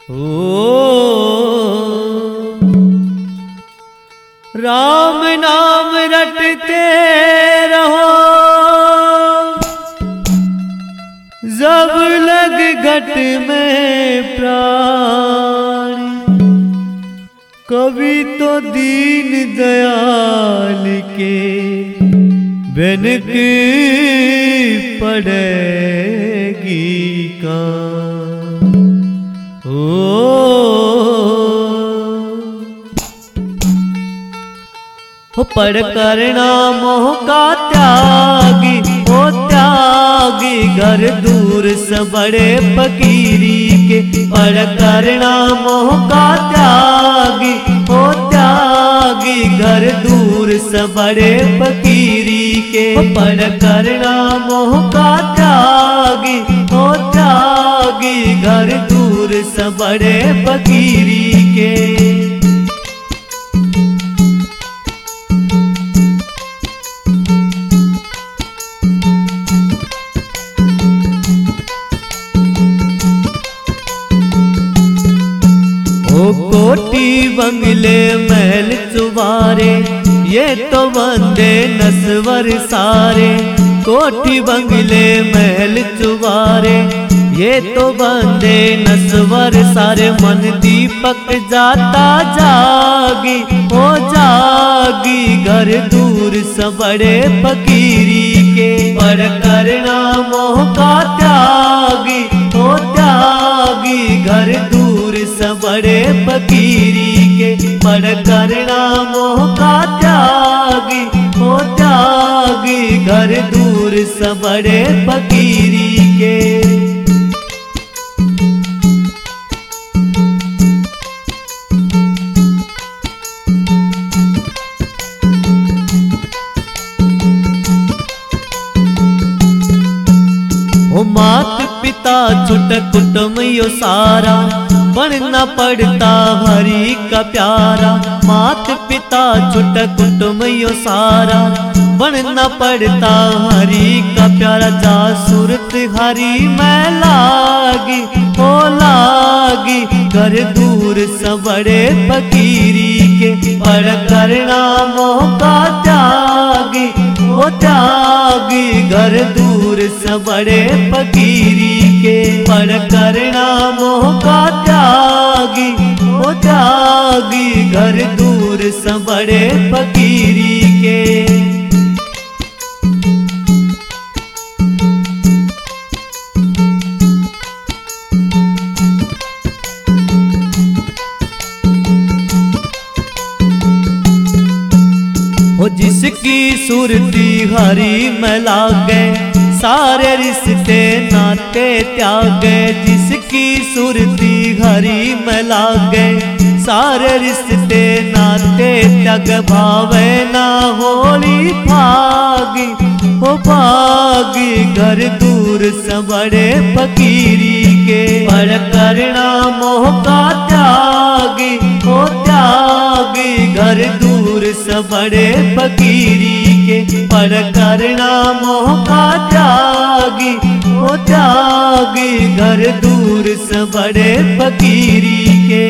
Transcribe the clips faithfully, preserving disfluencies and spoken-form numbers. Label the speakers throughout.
Speaker 1: राम नाम रटते रहो, जब लग घट में प्राण। कभी तो दीन दयाल के बेनक पड़ेगी का। हो पढ़ करना मोह का त्यागी, ओ त्यागी घर दूर से बड़े फकीरी के। पढ़ करना मोह का त्यागी, ओ त्यागी घर दूर से बड़े फकीरी के। पढ़ करना मोह का त्यागी, ओ त्यागी घर दूर से बड़े फकीरी के। कोटी बंगले महल चुबारे, ये तो बंदे नस्वर सारे। कोठी बंगले महल चुबारे, ये तो बंदे नस्वर सारे। मन दीपक जाता जागी, ओ जागी घर दूर से बड़े फकीरी के। पढ़ करना मोह का त्यागी, ओ त्यागी घर दूर से बड़े फकीरी के। पढ़ करना मोह का त्यागी, ओ त्यागी घर दूर से बड़े फकीरी के। ओ मात पिता छुट कुटुंब यो सारा, बनना पड़ता हरि का प्यारा। मात पिता छुट कुटुंब यो सारा, बनना पड़ता हरि का प्यारा। जा सूरत हरि में लागी, ओ लागी घर दूर से बड़े फकीरी के। पढ़ करना मोह का त्यागी, ओ त्यागी घर दूर से बड़े फकीरी के। पढ़ करना मोह का त्यागी, ओ त्यागी घर दूर से बड़े फकीरी के। हो जिसकी सुरती हरि में लागे, सारे रिश्ते नाते त्यागे। जिसकी सुरती हरि में लागे, सारे रिश्ते नाते त्याग। भावे ना होली भागी, हो भागी घर दूर से बड़े फकीरी के। पढ़ करना मोह का त्यागी, ओ त्यागी घर दूर से बड़े फकीरी के। पढ़ करना मोह का त्यागी, ओ त्यागी घर दूर से बड़े फकीरी के।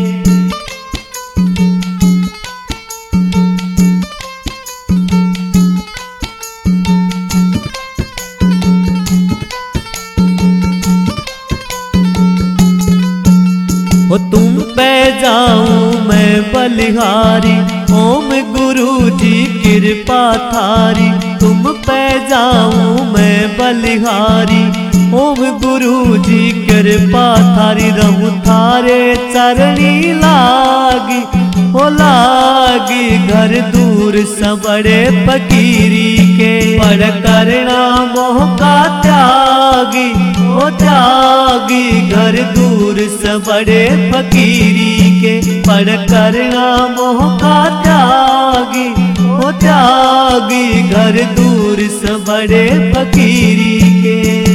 Speaker 1: हो तुम पे जाऊं मैं बलिहारी, ओम गुरु जी कृपा थारी। तुम पे जाऊं मैं बलिहारी, ओम गुरु जी कृपा थारी। रहूं थारे चरणी लागी, हो लागी घर दूर से बड़े फकीरी के। पढ़ करना मोह का त्यागी, ओ त्यागी घर दूर से बड़े फकीरी के। पढ़ करना मोह का त्यागी, ओ त्यागी घर दूर से बड़े फकीरी के।